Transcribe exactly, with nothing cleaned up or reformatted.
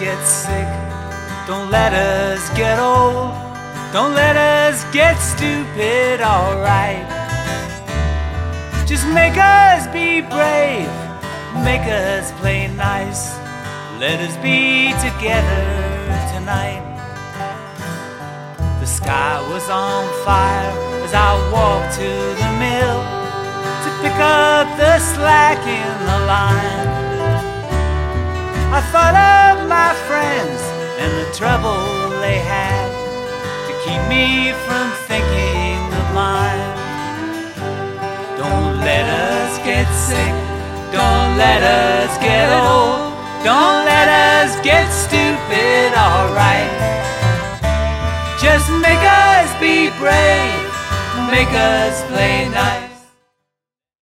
get sick. Don't let us get old. Don't let us get stupid, alright. Just make us be brave. Make us play nice. Let us be together tonight. The sky was on fire as I walked to the mill to pick up the slack in the line. I thought of my friends and the trouble they had to keep me from thinking of mine. Don't let us get sick. Don't let us get old. Don't let us get stupid, alright. Just make us be brave. Make us play nice.